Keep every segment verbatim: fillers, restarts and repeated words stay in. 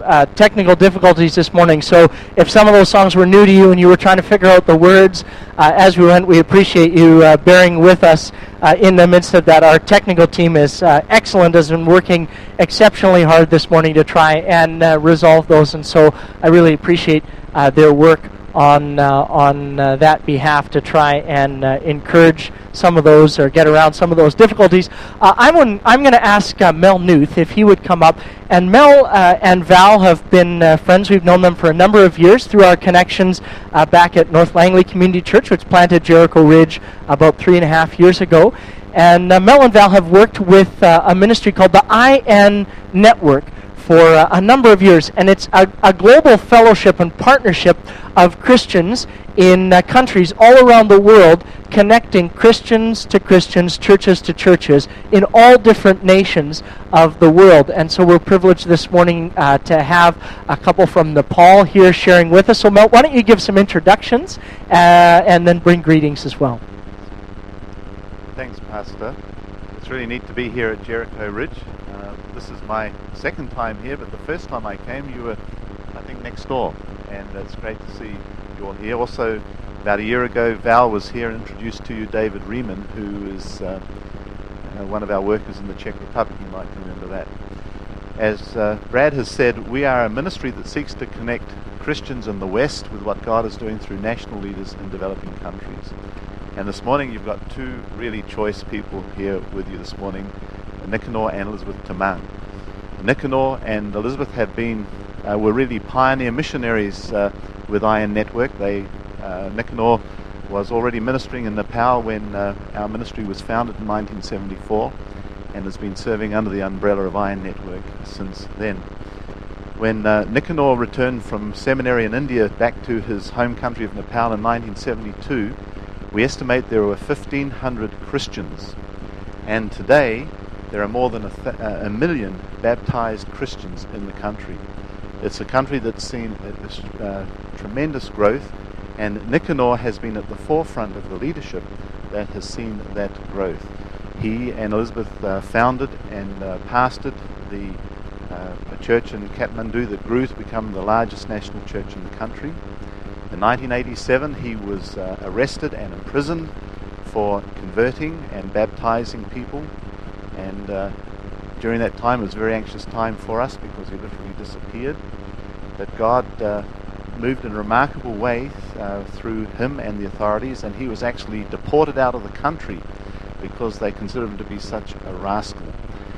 uh, technical difficulties this morning, so if some of those songs were new to you and you were trying to figure out the words uh, as we went, we appreciate you uh, bearing with us uh, in the midst of that. Our technical team is uh, excellent, has been working exceptionally hard this morning to try and uh, resolve those, and so I really appreciate uh, their work on uh, on uh, that behalf to try and uh, encourage some of those or get around some of those difficulties. Uh, I'm I'm going to ask uh, Mel Newth if he would come up. And Mel uh, and Val have been uh, friends. We've known them for a number of years through our connections uh, back at North Langley Community Church, which planted Jericho Ridge about three and a half years ago. And uh, Mel and Val have worked with uh, a ministry called the I N Network for uh, a number of years, and it's a, a global fellowship and partnership of Christians in uh, countries all around the world, connecting Christians to Christians, churches to churches in all different nations of the world. And so we're privileged this morning uh, to have a couple from Nepal here sharing with us. So Mel, why don't you give some introductions uh, and then bring greetings as well. Thanks, Pastor. It's really neat to be here at Jericho Ridge. Uh, this is my second time here, but the first time I came, you were, I think, next door. And it's great to see you all here. Also, about a year ago, Val was here and introduced to you David Riemann, who is uh, uh, one of our workers in the Czech Republic. You might remember that. As uh, Brad has said, we are a ministry that seeks to connect Christians in the West with what God is doing through national leaders in developing countries. And this morning, you've got two really choice people here with you this morning, Nicanor and Elizabeth Tamang. Nicanor and Elizabeth have been, uh, were really pioneer missionaries uh, with I N Network. They, uh, Nicanor was already ministering in Nepal when uh, our ministry was founded in nineteen seventy-four and has been serving under the umbrella of I N Network since then. When uh, Nicanor returned from seminary in India back to his home country of Nepal in nineteen seventy-two, we estimate there were fifteen hundred Christians, and today there are more than a, th- uh, a million baptized Christians in the country. It's a country that's seen uh, uh, tremendous growth, and Nicanor has been at the forefront of the leadership that has seen that growth. He and Elizabeth uh, founded and uh, pastored the uh, a church in Kathmandu that grew to become the largest national church in the country. In nineteen eighty-seven, he was uh, arrested and imprisoned for converting and baptizing people. And uh, during that time, it was a very anxious time for us because he literally disappeared. But God uh, moved in a remarkable way uh, through him and the authorities, and he was actually deported out of the country because they considered him to be such a rascal.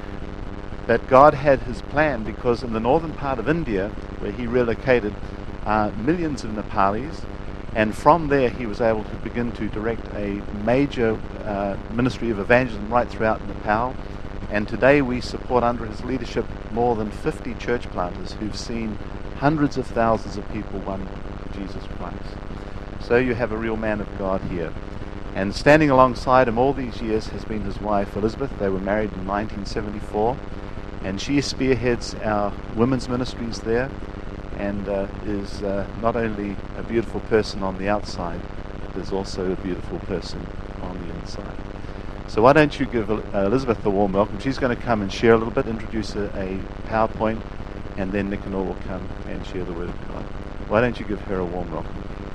But God had his plan, because in the northern part of India, where he relocated, uh, millions of Nepalis, and from there he was able to begin to direct a major uh, ministry of evangelism right throughout Nepal. And today we support under his leadership more than fifty church planters who've seen hundreds of thousands of people won to Jesus Christ. So you have a real man of God here. And standing alongside him all these years has been his wife Elizabeth. They were married in nineteen seventy-four, and she spearheads our women's ministries there, and uh, is uh, not only a beautiful person on the outside, but is also a beautiful person on the inside. So why don't you give uh, Elizabeth a warm welcome. She's going to come and share a little bit, introduce a, a PowerPoint, and then Nicanor will come and share the Word of God. Why don't you give her a warm welcome.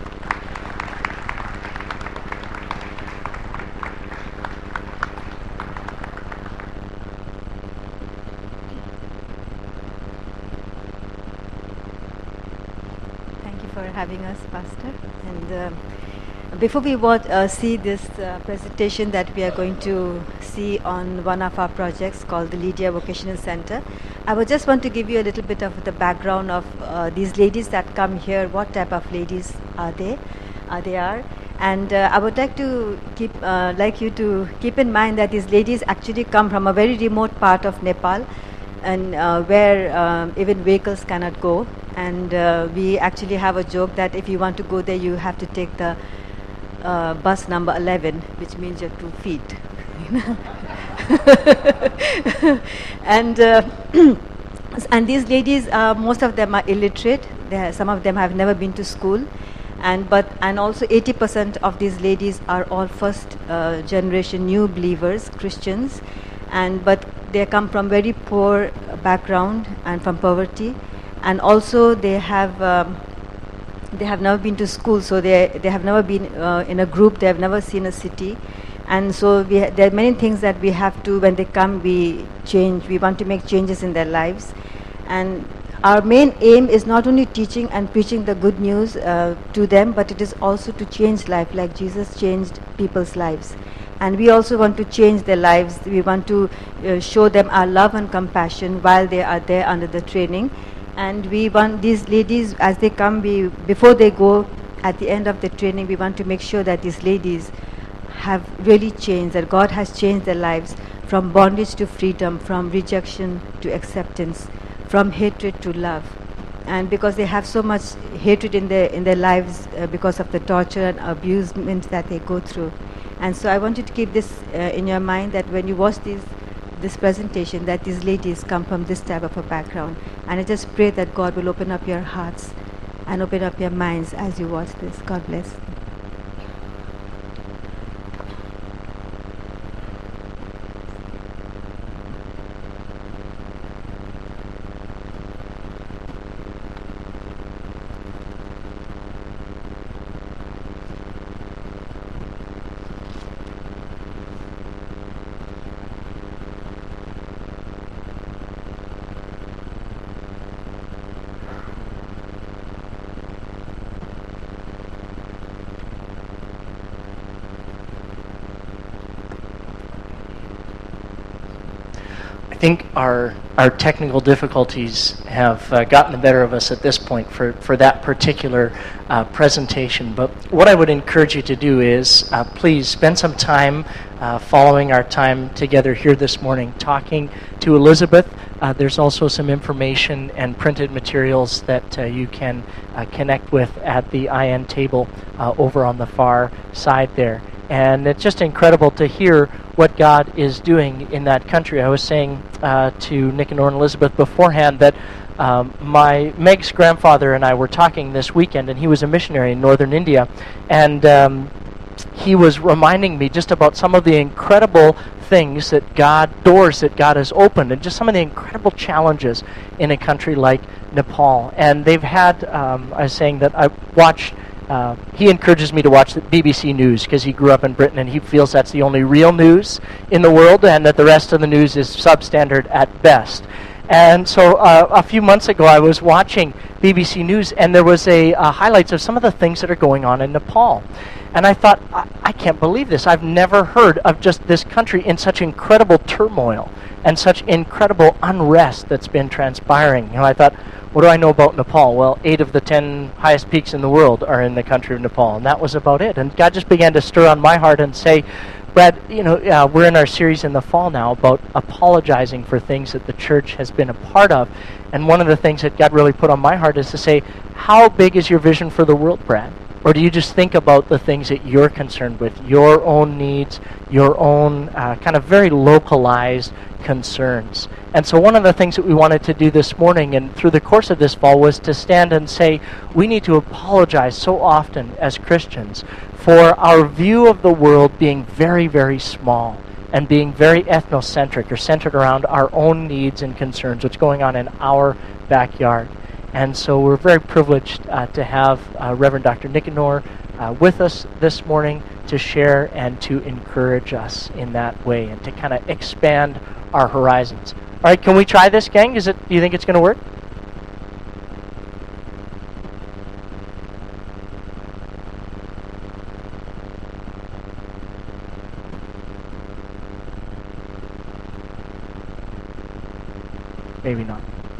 Thank you for having us, Pastor. And uh, before we watch, uh, see this uh, presentation that we are going to see on one of our projects called the Lydia Vocational Center, I would just want to give you a little bit of the background of uh, these ladies that come here. What type of ladies are they? Uh, they are, and uh, I would like to keep uh, like you to keep in mind that these ladies actually come from a very remote part of Nepal, and uh, where um, even vehicles cannot go. And uh, we actually have a joke that if you want to go there, you have to take the Uh, bus number eleven, which means you're two feet. and uh, and these ladies, uh, most of them are illiterate. They are, some of them have never been to school, and but and also eighty percent of these ladies are all first uh, generation new believers, Christians, and but they come from very poor background and from poverty. and also they have um, they have never been to school, so they they have never been uh, in a group. They have never seen a city, and so we ha- there are many things that we have to, when they come, we change. We want to make changes in their lives, and our main aim is not only teaching and preaching the good news uh, to them, but it is also to change life, like Jesus changed people's lives. And we also want to change their lives. We want to uh, show them our love and compassion while they are there under the training. And we want these ladies, as they come, we, before they go, at the end of the training, we want to make sure that these ladies have really changed, that God has changed their lives from bondage to freedom, from rejection to acceptance, from hatred to love. And because they have so much hatred in their in their lives uh, because of the torture and abusement that they go through. And so I want you to keep this uh, in your mind, that when you watch these this presentation, that these ladies come from this type of a background. And I just pray that God will open up your hearts and open up your minds as you watch this. God bless. I think our our technical difficulties have uh, gotten the better of us at this point for, for that particular uh, presentation. But what I would encourage you to do is uh, please spend some time uh, following our time together here this morning, talking to Elizabeth. Uh, there's also some information and printed materials that uh, you can uh, connect with at the I N table uh, over on the far side there. And it's just incredible to hear what God is doing in that country. I was saying uh, to Nicanor and Elizabeth beforehand that um, my Meg's grandfather and I were talking this weekend, and he was a missionary in northern India, and um, he was reminding me just about some of the incredible things that God, doors that God has opened, and just some of the incredible challenges in a country like Nepal. And they've had, um, I was saying that I watched Uh, he encourages me to watch the B B C News because he grew up in Britain and he feels that's the only real news in the world, and that the rest of the news is substandard at best. And so uh, a few months ago I was watching B B C News, and there was a uh, highlights of some of the things that are going on in Nepal. And I thought, I, I can't believe this. I've never heard of just this country in such incredible turmoil and such incredible unrest that's been transpiring. You know, I thought, what do I know about Nepal? Well, eight of the ten highest peaks in the world are in the country of Nepal, and that was about it. And God just began to stir on my heart and say, Brad, you know, uh, we're in our series in the fall now about apologizing for things that the church has been a part of. And one of the things that God really put on my heart is to say, how big is your vision for the world, Brad? Or do you just think about the things that you're concerned with, your own needs, your own uh, kind of very localized concerns? And so one of the things that we wanted to do this morning and through the course of this fall was to stand and say, we need to apologize so often as Christians for our view of the world being very, very small and being very ethnocentric or centered around our own needs and concerns, what's going on in our backyard. And so we're very privileged uh, to have uh, Reverend Doctor Nicanor uh, with us this morning to share and to encourage us in that way and to kind of expand our horizons. All right, can we try this, gang? Is it? Do you think it's going to work? Maybe not.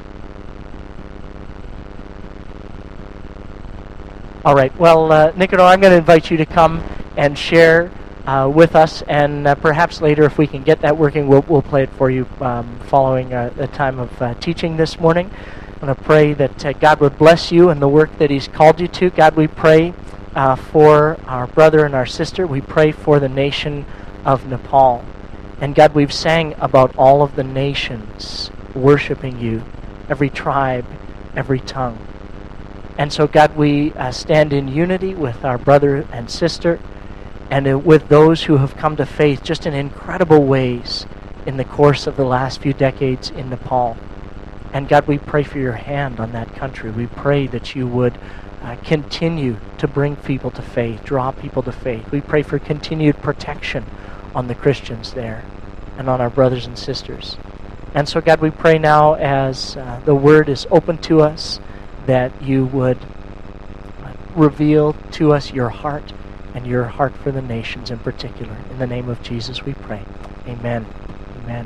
All right. Well, uh, Nicanor, I'm going to invite you to come and share uh, with us, and uh, perhaps later, if we can get that working, we'll, we'll play it for you um, following uh, a time of uh, teaching this morning. I'm going to pray that uh, God would bless you and the work that He's called you to. God, we pray uh, for our brother and our sister. We pray for the nation of Nepal. And God, we've sang about all of the nations worshiping you, every tribe, every tongue. And so, God, we uh, stand in unity with our brother and sister and uh, with those who have come to faith just in incredible ways in the course of the last few decades in Nepal. And God, we pray for your hand on that country. We pray that you would uh, continue to bring people to faith, draw people to faith. We pray for continued protection on the Christians there and on our brothers and sisters. And so, God, we pray now as uh, the word is open to us that you would reveal to us your heart and your heart for the nations in particular. In the name of Jesus we pray. Amen. Amen.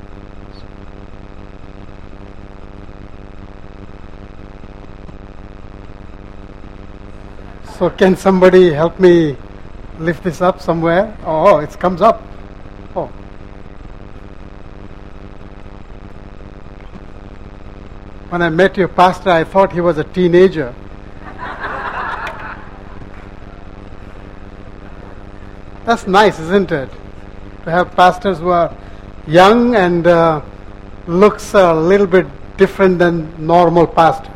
So can somebody help me lift this up somewhere? Oh, it comes up. Oh. When I met your pastor, I thought he was a teenager. That's nice, isn't it? To have pastors who are young and uh, looks a little bit different than normal pastors.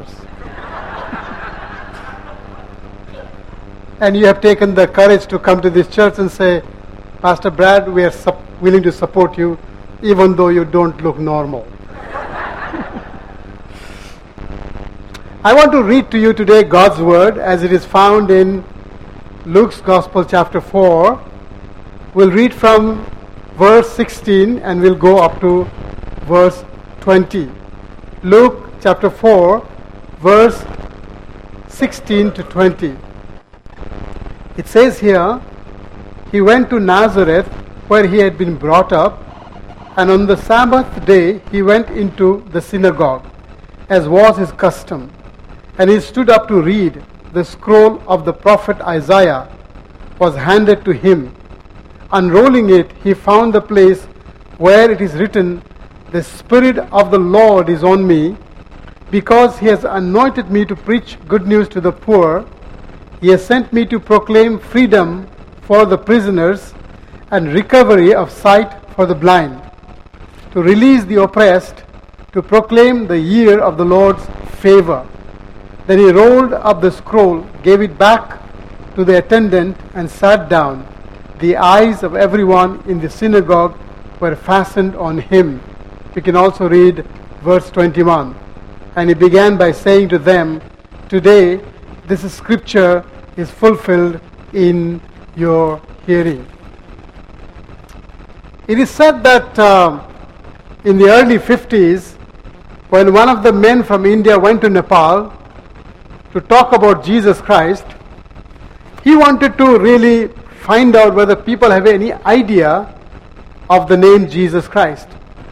And you have taken the courage to come to this church and say, Pastor Brad, we are sup- willing to support you even though you don't look normal. I want to read to you today God's word as it is found in Luke's Gospel chapter four. We'll read from verse sixteen and we'll go up to verse twenty. Luke chapter four, verse sixteen to twenty. It says here, he went to Nazareth where he had been brought up, and on the Sabbath day he went into the synagogue, as was his custom. And he stood up to read. The scroll of the prophet Isaiah was handed to him. Unrolling it, he found the place where it is written, The Spirit of the Lord is on me, because he has anointed me to preach good news to the poor. He has sent me to proclaim freedom for the prisoners and recovery of sight for the blind, to release the oppressed, to proclaim the year of the Lord's favor. Then he rolled up the scroll, gave it back to the attendant, and sat down. The eyes of everyone in the synagogue were fastened on him. We can also read verse twenty-one. And he began by saying to them, Today this scripture is fulfilled in your hearing. It is said that uh, in the early fifties, when one of the men from India went to Nepal to talk about Jesus Christ, he wanted to really find out whether people have any idea of the name Jesus Christ.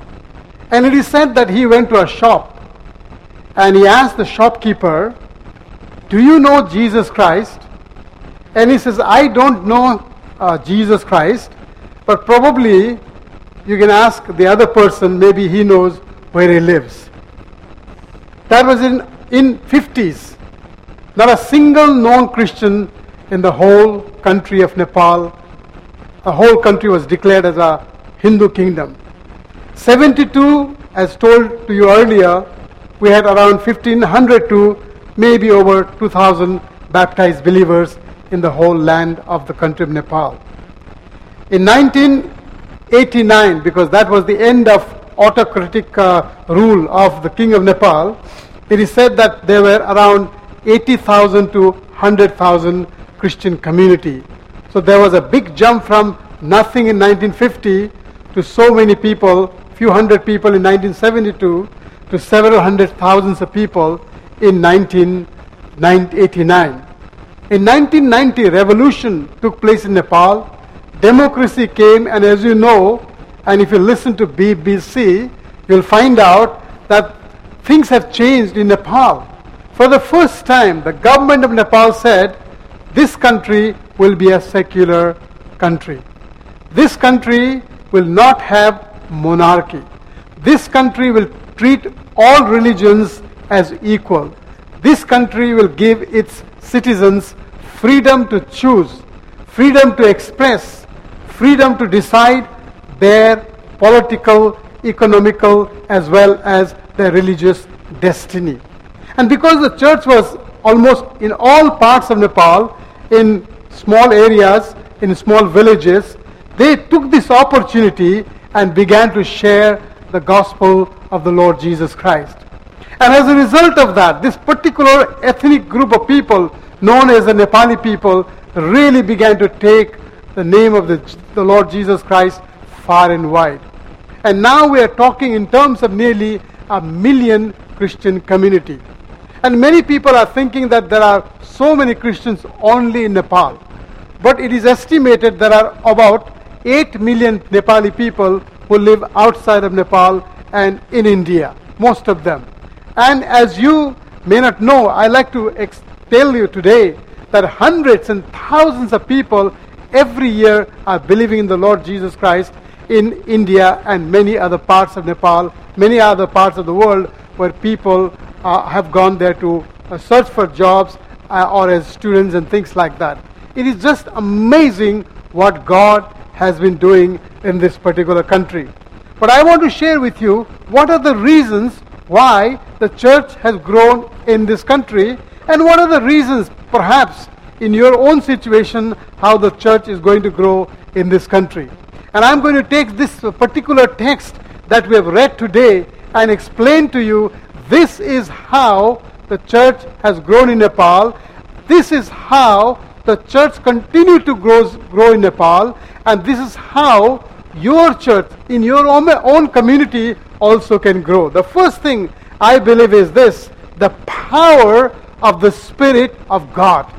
And it is said that he went to a shop and he asked the shopkeeper, Do you know Jesus Christ? And he says, I don't know uh, Jesus Christ, but probably you can ask the other person, maybe he knows where he lives. That was in in fifties. Not a single known Christian in the whole country of Nepal. The whole country was declared as a Hindu kingdom. seventy-two, as told to you earlier, we had around fifteen hundred to maybe over two thousand baptized believers in the whole land of the country of Nepal. In nineteen eighty-nine, because that was the end of autocratic uh, rule of the king of Nepal, it is said that there were around eighty thousand to one hundred thousand Christian community. So there was a big jump from nothing in nineteen fifty to so many people, few hundred people in nineteen seventy-two, to several hundred thousands of people in nineteen eighty-nine. In nineteen ninety, revolution took place in Nepal. Democracy came, and as you know, and if you listen to B B C, you'll find out that things have changed in Nepal. For the first time, the government of Nepal said, this country will be a secular country. This country will not have monarchy. This country will treat all religions as equal. This country will give its citizens freedom to choose, freedom to express, freedom to decide their political, economical, as well as their religious destiny. And because the church was almost in all parts of Nepal, in small areas, in small villages, they took this opportunity and began to share the gospel of the Lord Jesus Christ. And as a result of that, this particular ethnic group of people, known as the Nepali people, really began to take the name of the, the Lord Jesus Christ far and wide. And now we are talking in terms of nearly a million Christian community. And many people are thinking that there are so many Christians only in Nepal. But it is estimated there are about eight million Nepali people who live outside of Nepal and in India, most of them. And as you may not know, I like to ex- tell you today that hundreds and thousands of people every year are believing in the Lord Jesus Christ in India and many other parts of Nepal, many other parts of the world where people uh, have gone there to uh, search for jobs uh, or as students and things like that. It is just amazing what God has been doing in this particular country. But I want to share with you what are the reasons why the church has grown in this country, and what are the reasons perhaps in your own situation how the church is going to grow in this country. And I'm going to take this particular text that we have read today and explain to you this is how the church has grown in Nepal. This is how the church continues to grow, grow in Nepal, and this is how your church in your own, own community also can grow. The first thing I believe is this: the power of the Spirit of God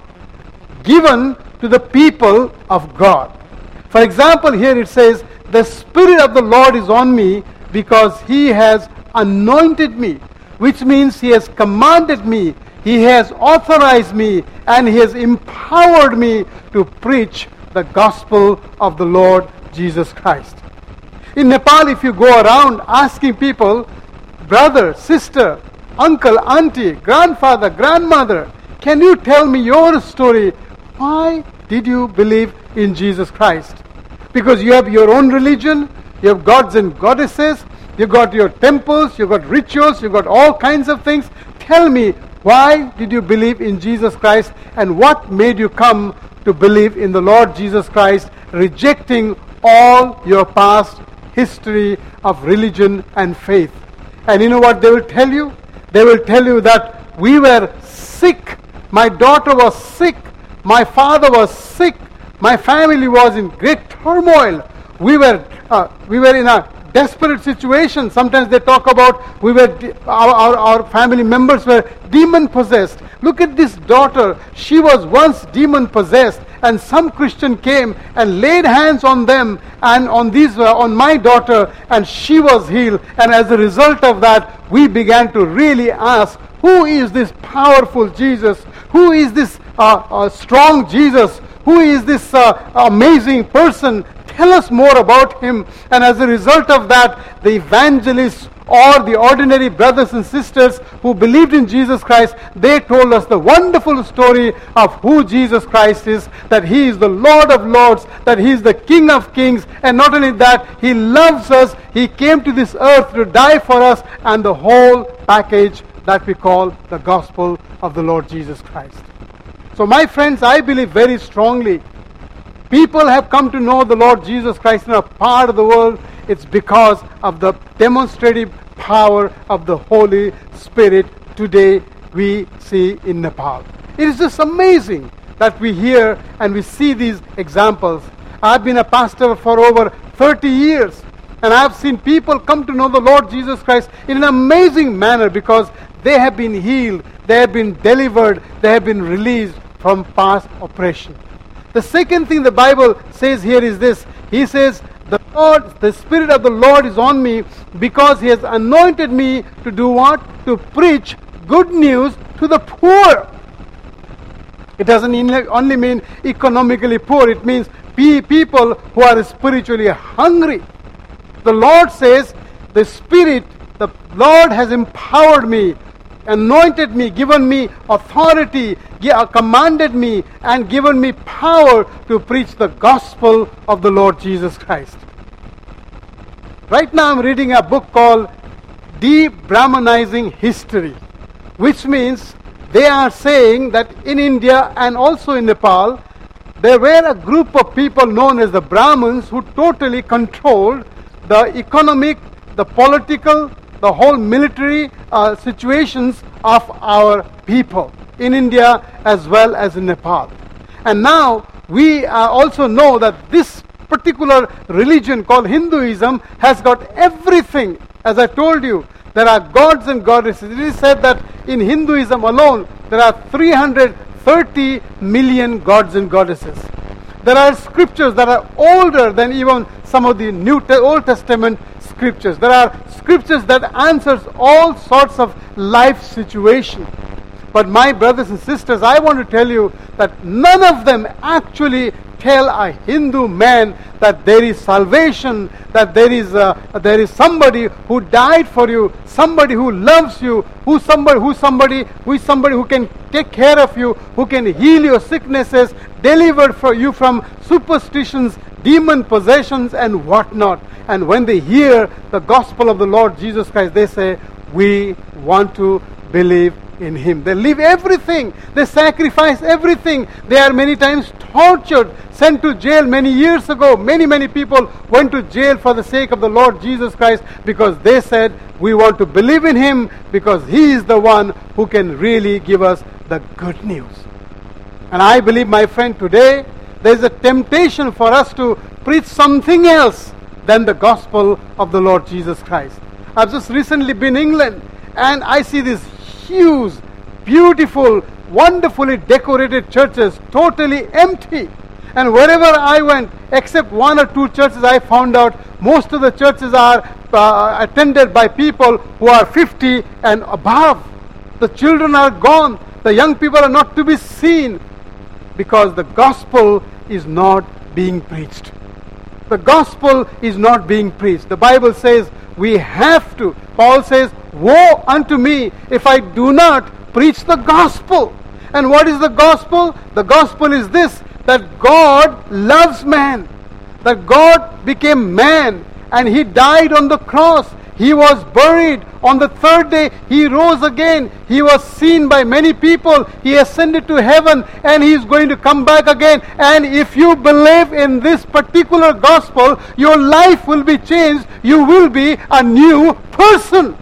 given to the people of God. For example, here it says, the Spirit of the Lord is on me because He has anointed me, which means He has commanded me, He has authorized me, and He has empowered me to preach the gospel of the Lord Jesus Christ. In Nepal, if you go around asking people, brother, sister, uncle, auntie, grandfather, grandmother, can you tell me your story? Why did you believe in Jesus Christ? Because you have your own religion, you have gods and goddesses, you got your temples, you got rituals, you got all kinds of things. Tell me, why did you believe in Jesus Christ, and what made you come to believe in the Lord Jesus Christ, rejecting all your past history of religion and faith? And you know what they will tell you? They will tell you that we were sick, my daughter was sick, my father was sick, my family was in great turmoil. We were uh, we were in a desperate situation. Sometimes they talk about we were de- our, our our family members were demon possessed. Look at this daughter. She was once demon possessed, and some Christian came and laid hands on them and on these uh, on my daughter, and she was healed. And as a result of that, we began to really ask, who is this powerful Jesus? Who is this uh, uh, strong Jesus? Who is this uh, amazing person? Tell us more about Him. And as a result of that, the evangelists or the ordinary brothers and sisters who believed in Jesus Christ, they told us the wonderful story of who Jesus Christ is, that He is the Lord of Lords, that He is the King of Kings, and not only that, He loves us, He came to this earth to die for us, and the whole package that we call the gospel of the Lord Jesus Christ. So my friends, I believe very strongly, people have come to know the Lord Jesus Christ in a part of the world. It's because of the demonstrative power of the Holy Spirit today we see in Nepal. It is just amazing that we hear and we see these examples. I've been a pastor for over thirty years, and I've seen people come to know the Lord Jesus Christ in an amazing manner because they have been healed, they have been delivered, they have been released from past oppression. The second thing the Bible says here is this. He says, the Lord, the Spirit of the Lord is on me because He has anointed me to do what? To preach good news to the poor. It doesn't only mean economically poor. It means people who are spiritually hungry. The Lord says, the Spirit, the Lord has empowered me, anointed me, given me authority, commanded me, and given me power to preach the gospel of the Lord Jesus Christ. Right now I'm reading a book called De-Brahmanizing History, which means they are saying that in India and also in Nepal, there were a group of people known as the Brahmins who totally controlled the economic, the political, the whole military uh, situations of our people in India as well as in Nepal. And now we uh, also know that this particular religion called Hinduism has got everything. As I told you, there are gods and goddesses. It is said that in Hinduism alone, there are three hundred thirty million gods and goddesses. There are scriptures that are older than even some of the New Te- Old Testament scriptures. There are scriptures that answers all sorts of life situations. But my brothers and sisters, I want to tell you that none of them actually tell a Hindu man that there is salvation, that there is uh, there is somebody who died for you, somebody who loves you, who somebody who somebody who is somebody who can take care of you, who can heal your sicknesses, deliver for you from superstitions, demon possessions, and whatnot. And when they hear the gospel of the Lord Jesus Christ, they say, "We want to believe in Him." They leave everything. They sacrifice everything. They are many times tortured, sent to jail many years ago. Many, many people went to jail for the sake of the Lord Jesus Christ because they said, "We want to believe in Him because He is the one who can really give us the good news." And I believe, my friend, today there is a temptation for us to preach something else than the gospel of the Lord Jesus Christ. I've just recently been in England, and I see these huge, beautiful, wonderfully decorated churches totally empty. And wherever I went, except one or two churches, I found out most of the churches are uh, attended by people who are fifty and above. The children are gone. The young people are not to be seen because the gospel is not being preached. The gospel is not being preached. The Bible says we have to. Paul says, "Woe unto me if I do not preach the gospel." And what is the gospel? The gospel is this, that God loves man. That God became man and He died on the cross. He was buried. On the third day, He rose again. He was seen by many people. He ascended to heaven and He is going to come back again. And if you believe in this particular gospel, your life will be changed. You will be a new person.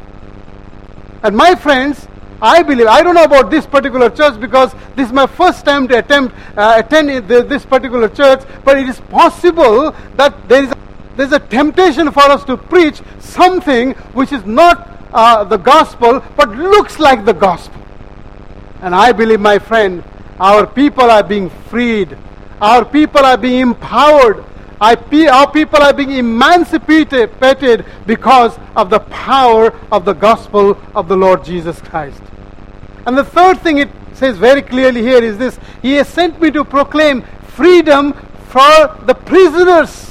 And my friends, I believe, I don't know about this particular church because this is my first time to attempt uh, attend this particular church, but it is possible that there is a, there's a temptation for us to preach something which is not uh, the gospel, but looks like the gospel. And I believe, my friend, our people are being freed. Our people are being empowered. Our people are being emancipated because of the power of the gospel of the Lord Jesus Christ. And the third thing it says very clearly here is this: He has sent me to proclaim freedom for the prisoners.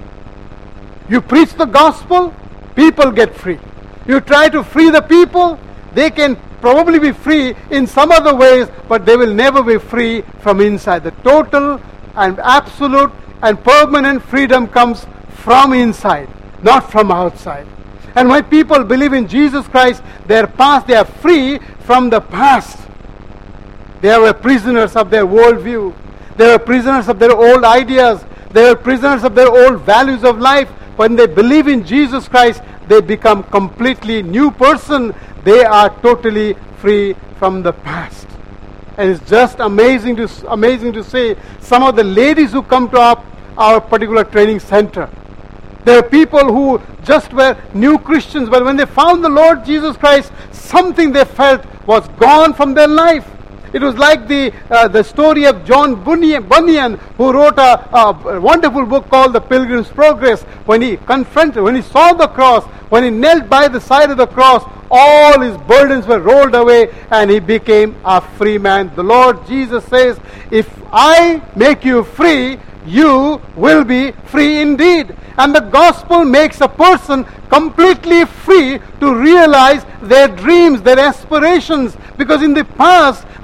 You preach the gospel, people get free. You try to free the people, they can probably be free in some other ways, but they will never be free from inside. The total and absolute and permanent freedom comes from inside, not from outside. And when people believe in Jesus Christ, their past, they are free from the past. They were prisoners of their worldview. They were prisoners of their old ideas. They were prisoners of their old values of life. When they believe in Jesus Christ, they become completely new person. They are totally free from the past. And it's just amazing to amazing to say, some of the ladies who come to our, our particular training center, there are people who just were new Christians, but when they found the Lord Jesus Christ, something they felt was gone from their life. It was like the uh, the story of John Bunyan, Bunyan who wrote a, a wonderful book called The Pilgrim's Progress. When he confronted, when he saw the cross, when he knelt by the side of the cross, all his burdens were rolled away and he became a free man. The Lord Jesus says, "If I make you free, you will be free indeed." And the gospel makes a person completely free to realize their dreams, their aspirations. Because in the past,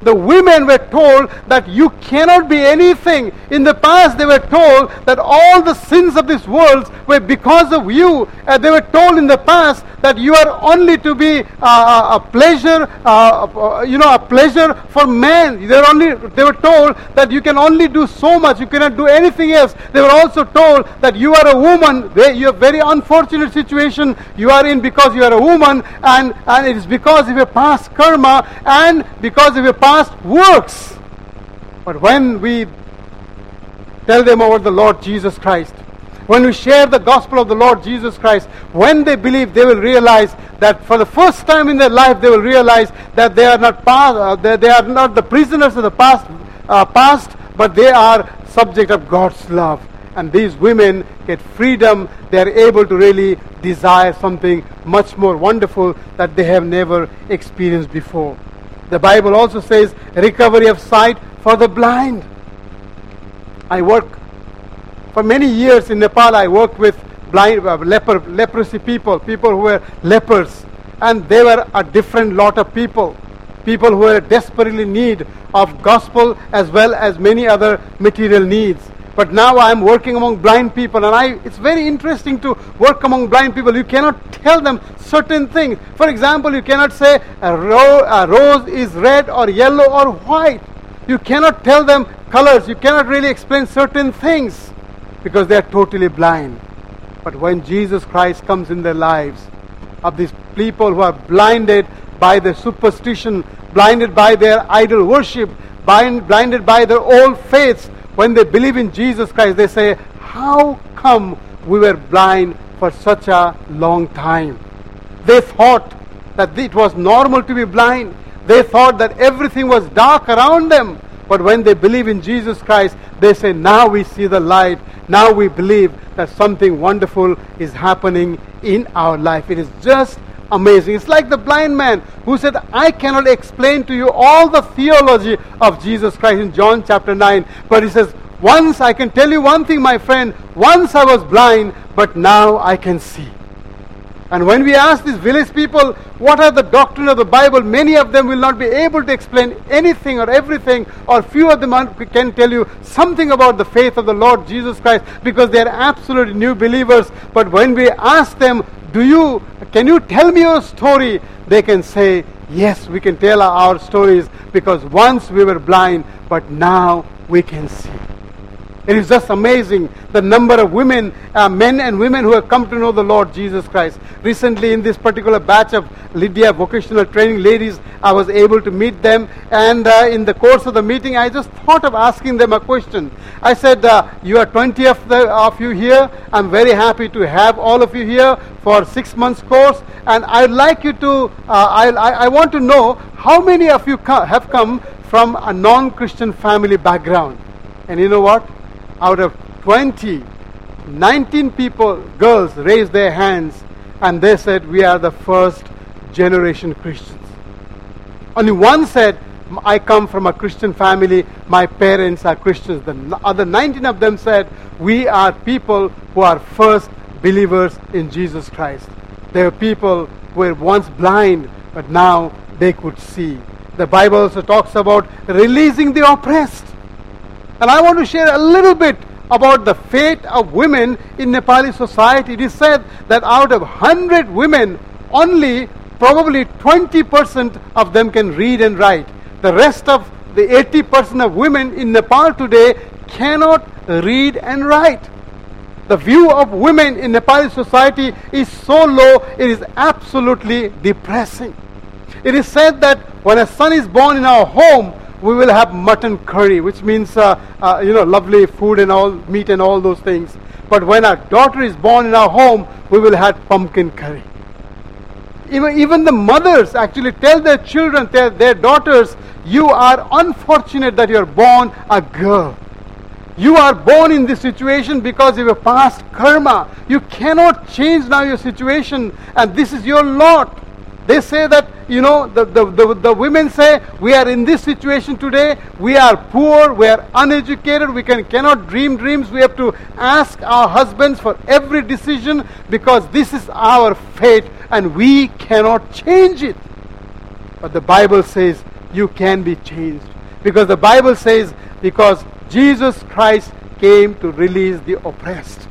the women were told that you cannot be anything. In the past, they were told that all the sins of this world were because of you. Uh, they were told in the past that you are only to be uh, a pleasure, uh, you know, a pleasure for men. They were only. They were told that you can only do so much. You cannot do anything else. They were also told that you are a woman. You have very unfortunate situation you are in because you are a woman, and and it is because of your past karma and because of your past works. But when we tell them about the Lord Jesus Christ, when we share the gospel of the Lord Jesus Christ, when they believe, they will realize that for the first time in their life, they will realize that they are not past, uh, they, they are not the prisoners of the past, uh, past, but they are subject of God's love. And these women get freedom. They are able to really desire something much more wonderful that they have never experienced before. The Bible also says recovery of sight for the blind. I work for many years in Nepal. I worked with blind uh, leper, leprosy people, people who were lepers, and they were a different lot of people. People who were desperately in need of gospel as well as many other material needs. But now I am working among blind people, and I, it's very interesting to work among blind people. You cannot tell them certain things. For example, you cannot say a, ro- a rose is red or yellow or white. You cannot tell them colors. You cannot really explain certain things because they are totally blind. But when Jesus Christ comes in their lives, of these people who are blinded by their superstition, blinded by their idol worship, blind, blinded by their old faiths, when they believe in Jesus Christ, they say, how come we were blind for such a long time? They thought that it was normal to be blind. They thought that everything was dark around them. But when they believe in Jesus Christ, they say, now we see the light. Now we believe that something wonderful is happening in our life. It is just amazing. It's like the blind man who said, I cannot explain to you all the theology of Jesus Christ in John chapter nine. But he says, once I can tell you one thing, my friend, once I was blind, but now I can see. And when we ask these village people, what are the doctrine of the Bible, many of them will not be able to explain anything or everything, or few of them can tell you something about the faith of the Lord Jesus Christ because they are absolutely new believers. But when we ask them, do you, can you tell me your story? They can say, yes, we can tell our stories because once we were blind, but now we can see. It is just amazing the number of women, uh, men and women who have come to know the Lord Jesus Christ. Recently in this particular batch of Lydia vocational training ladies, I was able to meet them, and uh, in the course of the meeting I just thought of asking them a question. I said, uh, you are twenty of, the, of you here. I'm very happy to have all of you here for six months course, and I'd like you to, uh, I, I, I want to know how many of you co- have come from a non-Christian family background. And you know what? Out of twenty, nineteen people, girls, raised their hands and they said, we are the first generation Christians. Only one said, I come from a Christian family, my parents are Christians. The other nineteen of them said, we are people who are first believers in Jesus Christ. They are people who were once blind, but now they could see. The Bible also talks about releasing the oppressed. And I want to share a little bit about the fate of women in Nepali society. It is said that out of one hundred women, only probably twenty percent of them can read and write. The rest of the eighty percent of women in Nepal today cannot read and write. The view of women in Nepali society is so low, it is absolutely depressing. It is said that when a son is born in our home, we will have mutton curry, which means, uh, uh, you know, lovely food and all, meat and all those things. But when our daughter is born in our home, we will have pumpkin curry. Even, even the mothers actually tell their children, their, their daughters, you are unfortunate that you are born a girl. You are born in this situation because of your past karma. You cannot change now your situation, and this is your lot. They say that, you know, the, the, the, the women say, we are in this situation today, we are poor, we are uneducated, we can, cannot dream dreams, we have to ask our husbands for every decision because this is our fate and we cannot change it. But the Bible says, you can be changed. Because the Bible says, because Jesus Christ came to release the oppressed.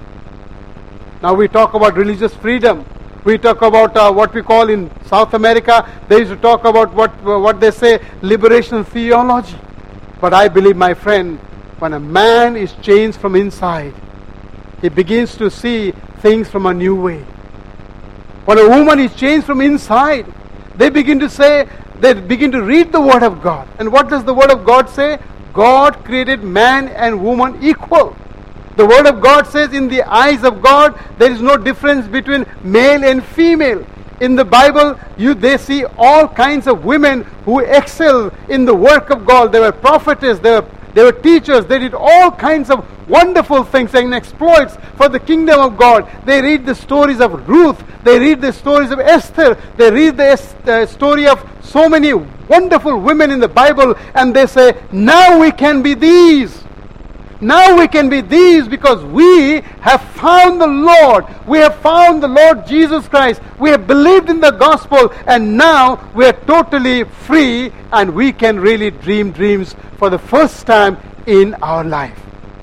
Now we talk about religious freedom. We talk about uh, what we call in South America, they used to talk about what, what they say, liberation theology. But I believe, my friend, when a man is changed from inside, he begins to see things from a new way. When a woman is changed from inside, they begin to say, they begin to read the Word of God. And what does the Word of God say? God created man and woman equal. The Word of God says, in the eyes of God, there is no difference between male and female. In the Bible, you they see all kinds of women who excel in the work of God. They were prophetess, they were, they were teachers, they did all kinds of wonderful things and exploits for the kingdom of God. They read the stories of Ruth, they read the stories of Esther, they read the uh, story of so many wonderful women in the Bible, and they say, now we can be these. Now we can be these because we have found the Lord. We have found the Lord Jesus Christ. We have believed in the gospel, and now we are totally free, and we can really dream dreams for the first time in our life.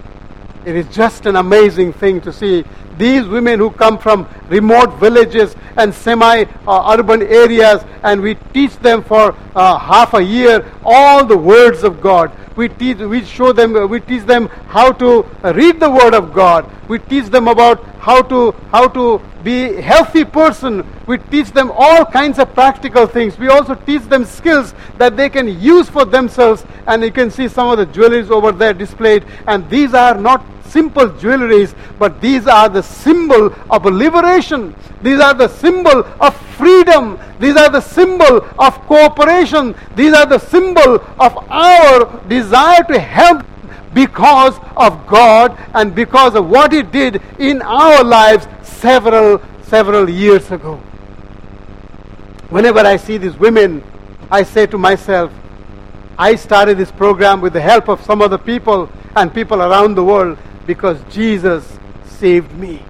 It is just an amazing thing to see these women who come from remote villages and semi-urban areas, and we teach them for uh, half a year all the words of God. We teach, we show them, we teach them how to read the Word of God. We teach them about how to how to be a healthy person. We teach them all kinds of practical things. We also teach them skills that they can use for themselves. And you can see some of the jewelries over there displayed. And these are not simple jewelries, but these are the symbol of a liberation. These are the symbol of freedom. These are the symbol of cooperation. These are the symbol of our desire to help because of God and because of what He did in our lives several, several years ago. Whenever I see these women, I say to myself, I started this program with the help of some other people and people around the world because Jesus saved me.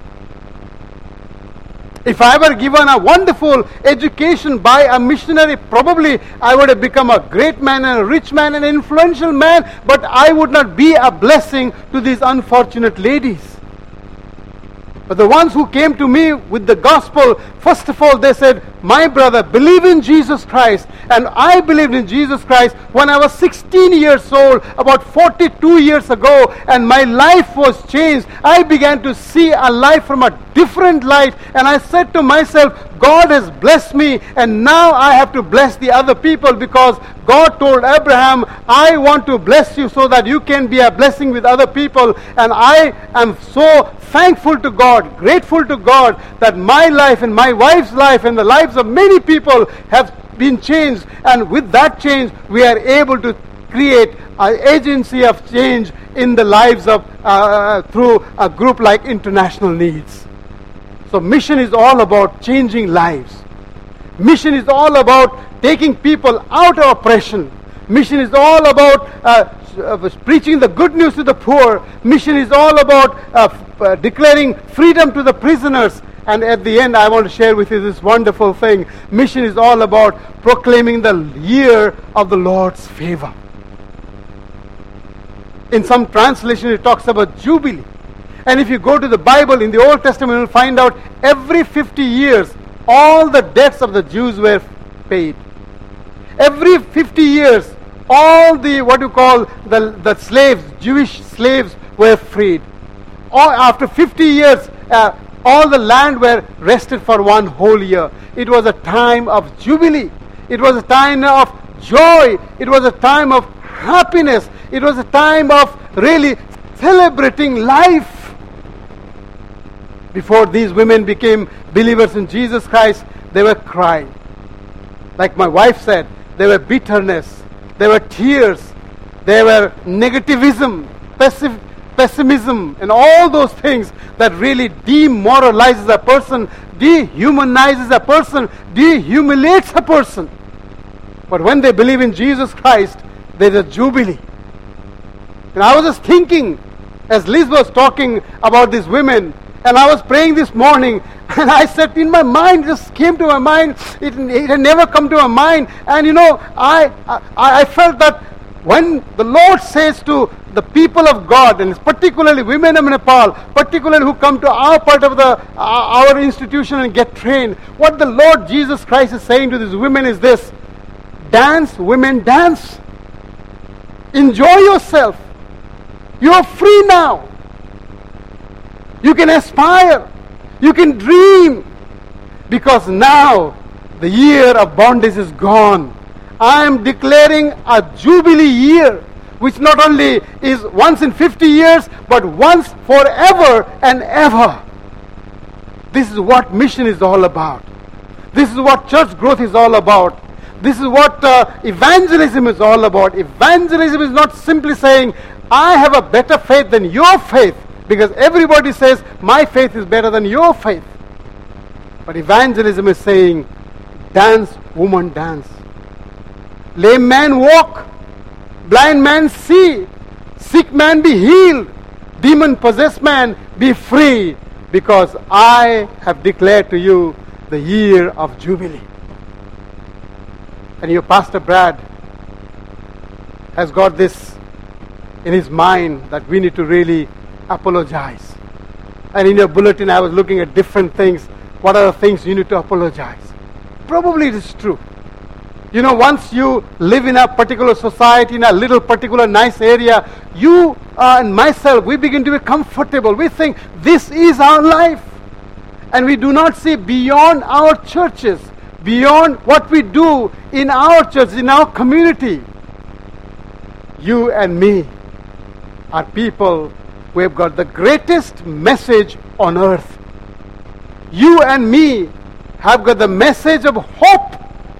If I were given a wonderful education by a missionary, probably I would have become a great man and a rich man and an influential man, but I would not be a blessing to these unfortunate ladies. But the ones who came to me with the gospel, first of all, they said, my brother, believe in Jesus Christ. And I believed in Jesus Christ when I was sixteen years old, about forty-two years ago, and my life was changed. I began to see a life from a different light, and I said to myself, God has blessed me, and now I have to bless the other people, because God told Abraham, I want to bless you so that you can be a blessing with other people. And I am so thankful to God, grateful to God, that my life and my wife's life and the lives of many people have been changed. And with that change, we are able to create an agency of change in the lives of uh, through a group like International Needs. So mission is all about changing lives. Mission is all about taking people out of oppression. Mission is all about uh, uh, preaching the good news to the poor. Mission is all about uh, f- uh, declaring freedom to the prisoners. And at the end, I want to share with you this wonderful thing. Mission is all about proclaiming the year of the Lord's favor. In some translation, it talks about Jubilee. And if you go to the Bible, in the Old Testament, you'll find out every fifty years, all the debts of the Jews were paid. Every fifty years, all the, what you call, the, the slaves, Jewish slaves were freed. All, after fifty years, uh, all the land were rested for one whole year. It was a time of jubilee. It was a time of joy. It was a time of happiness. It was a time of really celebrating life. Before these women became believers in Jesus Christ, they were crying. Like my wife said, there were bitterness, there were tears, there were negativism, pessi- pessimism, and all those things that really demoralizes a person, dehumanizes a person, dehumiliates a person. But when they believe in Jesus Christ, there's a jubilee. And I was just thinking, as Liz was talking about these women, And I was praying this morning, and I said, in my mind, just came to my mind, it, it had never come to my mind. And you know, I, I, I felt that when the Lord says to the people of God, and particularly women of Nepal, particularly who come to our part of the uh, our institution and get trained, what the Lord Jesus Christ is saying to these women is this: dance, women, dance. Enjoy yourself. You are free now. You can aspire. You can dream. Because now the year of bondage is gone. I am declaring a jubilee year, which not only is once in fifty years, but once forever and ever. This is what mission is all about. This is what church growth is all about. This is what uh, evangelism is all about. Evangelism is not simply saying, I have a better faith than your faith, because everybody says, my faith is better than your faith. But evangelism is saying, dance, woman, dance. Lame man walk, blind man see, sick man be healed, demon-possessed man be free, because I have declared to you the year of Jubilee. And your Pastor Brad has got this in his mind that we need to really apologize. And in your bulletin I was looking at different things. What are the things you need to apologize? Probably it is true. You know, once you live in a particular society, in a little particular nice area, you uh, and myself, we begin to be comfortable. We think this is our life. And we do not see beyond our churches, beyond what we do in our church, in our community. You and me are people who have got the greatest message on earth. You and me have got the message of hope.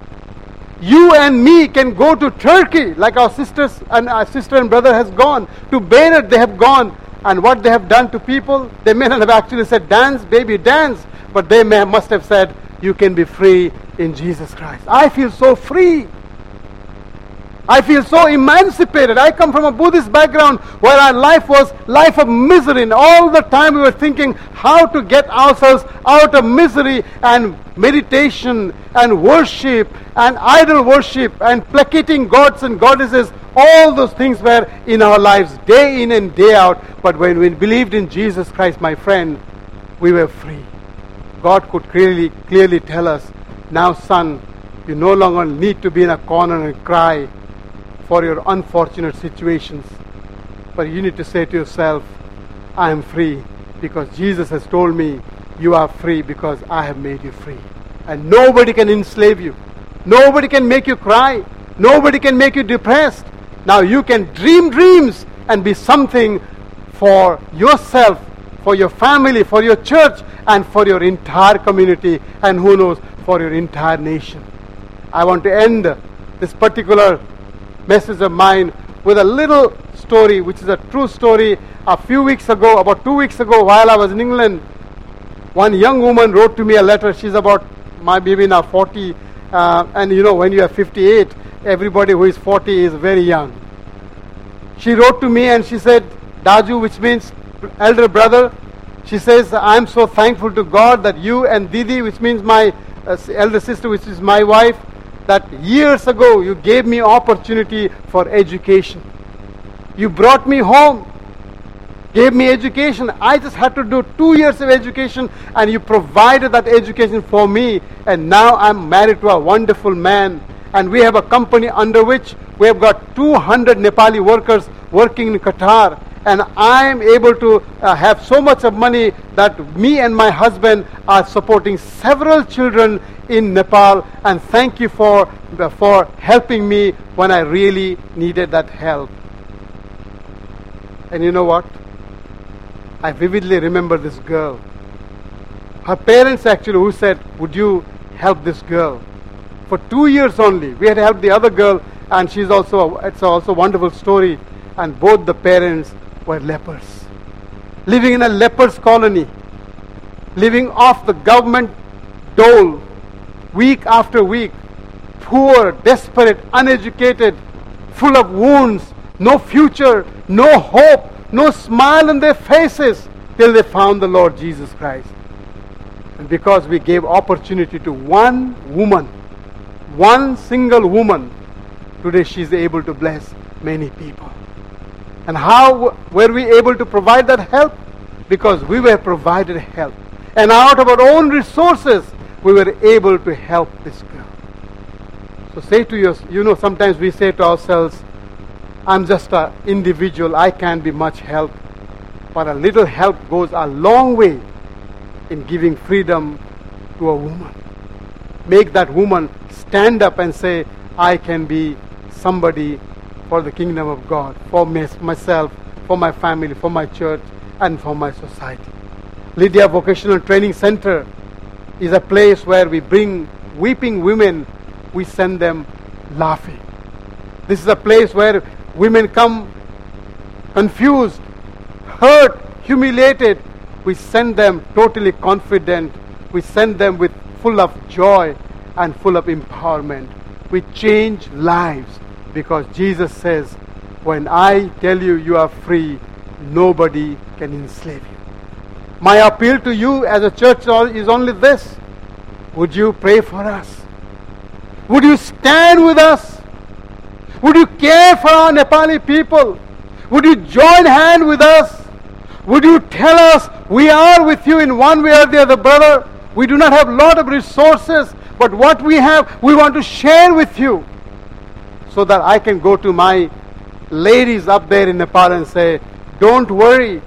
You and me can go to Turkey, like our sisters and our sister and brother has gone. To Beirut they have gone. And what they have done to people, they may not have actually said, dance, baby, dance. But they may, must have said, you can be free in Jesus Christ. I feel so free. I feel so emancipated. I come from a Buddhist background where our life was life of misery. And all the time we were thinking how to get ourselves out of misery, and meditation and worship and idol worship and placating gods and goddesses. All those things were in our lives day in and day out. But when we believed in Jesus Christ, my friend, we were free. God could clearly, clearly tell us, now son, you no longer need to be in a corner and cry for your unfortunate situations. But you need to say to yourself, I am free because Jesus has told me you are free because I have made you free. And nobody can enslave you. Nobody can make you cry. Nobody can make you depressed. Now you can dream dreams and be something for yourself, for your family, for your church, and for your entire community, and who knows, for your entire nation. I want to end this particular message of mine with a little story, which is a true story. A few weeks ago, about two weeks ago, while I was in England, one young woman wrote to me a letter. She's about maybe now forty, uh, and you know, when you are fifty-eight, everybody who is forty is very young. She wrote to me and she said, Daju, which means elder brother, she says, I'm so thankful to God that you and Didi, which means my uh, elder sister, which is my wife, that years ago you gave me opportunity for education. You brought me home, gave me education. I just had to do two years of education, and you provided that education for me. And now I'm married to a wonderful man, and we have a company under which we have got two hundred Nepali workers working in Qatar. And I am able to uh, have so much of money that me and my husband are supporting several children in Nepal. And thank you for, uh, for helping me when I really needed that help. And you know what? I vividly remember this girl. Her parents actually who said, would you help this girl? For two years only. We had helped the other girl, and she's also, a, it's also a wonderful story. And both the parents were lepers, living in a lepers colony, living off the government dole week after week, poor, desperate, uneducated, full of wounds, no future, no hope, no smile on their faces. till they found the Lord Jesus Christ. And because we gave opportunity to one woman, one single woman, today she is able to bless many people. And how were we able to provide that help? Because we were provided help. And out of our own resources, we were able to help this girl. So say to you, you know, sometimes we say to ourselves, I'm just an individual, I can't be much help. But a little help goes a long way in giving freedom to a woman. Make that woman stand up and say, I can be somebody for the kingdom of God, for myself, for my family, for my church, and for my society. Lydia Vocational Training Center is a place where we bring weeping women, we send them laughing. This is a place where women come confused, hurt, humiliated. We send them totally confident. We send them with full of joy and full of empowerment. We change lives because Jesus says, when I tell you you are free, nobody can enslave you. My appeal to you as a church is only this. Would you pray for us? Would you stand with us? Would you care for our Nepali people? Would you join hand with us? Would you tell us we are with you in one way or the other, brother? We do not have a lot of resources, but what we have, we want to share with you. So that I can go to my ladies up there in Nepal and say, don't worry.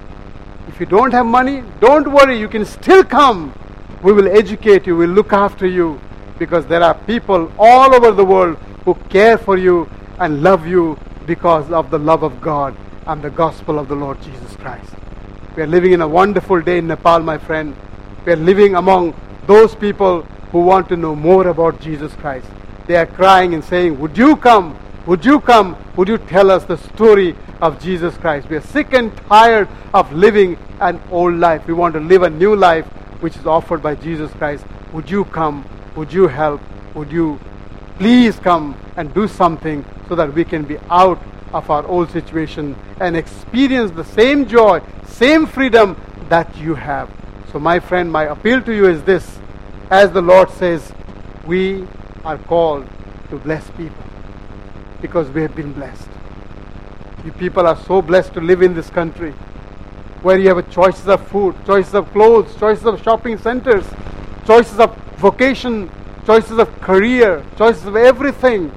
If you don't have money, don't worry. You can still come. We will educate you. We'll look after you. Because there are people all over the world who care for you and love you because of the love of God and the gospel of the Lord Jesus Christ. We are living in a wonderful day in Nepal, my friend. We are living among those people who want to know more about Jesus Christ. They are crying and saying, would you come? Would you come? Would you tell us the story of Jesus Christ? We are sick and tired of living an old life. We want to live a new life which is offered by Jesus Christ. Would you come? Would you help? Would you please come and do something so that we can be out of our old situation and experience the same joy, same freedom that you have. So my friend, my appeal to you is this. As the Lord says, we are called to bless people because we have been blessed. You people are so blessed to live in this country where you have choices of food, choices of clothes, choices of shopping centers, choices of vocation, choices of career, choices of everything.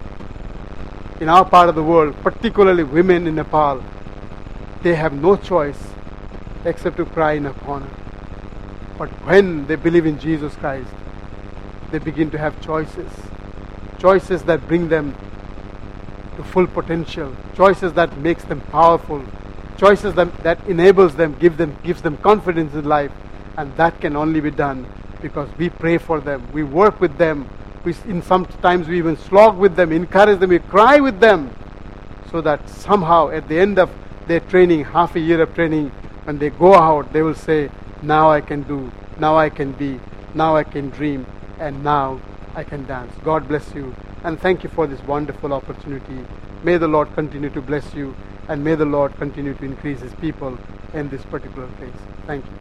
In our part of the world, particularly women in Nepal, they have no choice except to cry in a corner. But when they believe in Jesus Christ, they begin to have choices. Choices that bring them to full potential. Choices that makes them powerful. Choices that, that enables them, give them, gives them confidence in life. And that can only be done because we pray for them. We work with them. We, in sometimes we even slog with them, encourage them, we cry with them. So that somehow at the end of their training, half a year of training, when they go out, they will say, now I can do, now I can be, now I can dream, and now I can dance. God bless you, and thank you for this wonderful opportunity. May the Lord continue to bless you, and may the Lord continue to increase His people in this particular place. Thank you.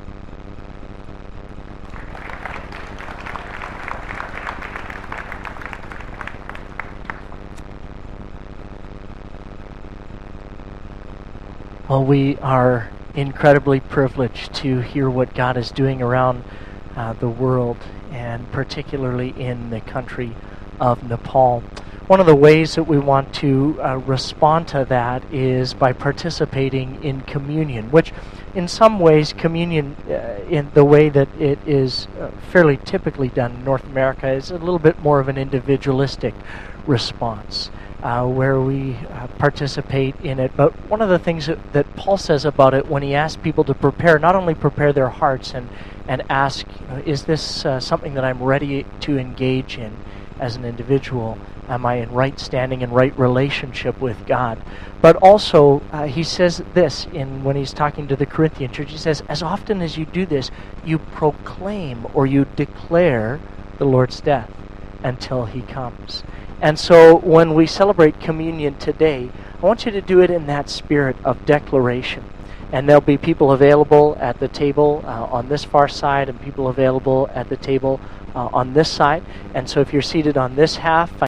Well, we are incredibly privileged to hear what God is doing around uh, the world, and particularly in the country of Nepal. One of the ways that we want to uh, respond to that is by participating in communion, which in some ways communion, uh, in the way that it is uh, fairly typically done in North America, is a little bit more of an individualistic response. Uh, where we uh, participate in it. But one of the things that, that Paul says about it when he asks people to prepare, not only prepare their hearts and, and ask, you know, is this uh, something that I'm ready to engage in as an individual? Am I in right standing and right relationship with God? But also, uh, he says this in when he's talking to the Corinthian church. He says, as often as you do this, you proclaim or you declare the Lord's death until He comes. And so when we celebrate communion today, I want you to do it in that spirit of declaration. and there'll be people available at the table uh, on this far side and people available at the table uh, on this side. And so if you're seated on this half,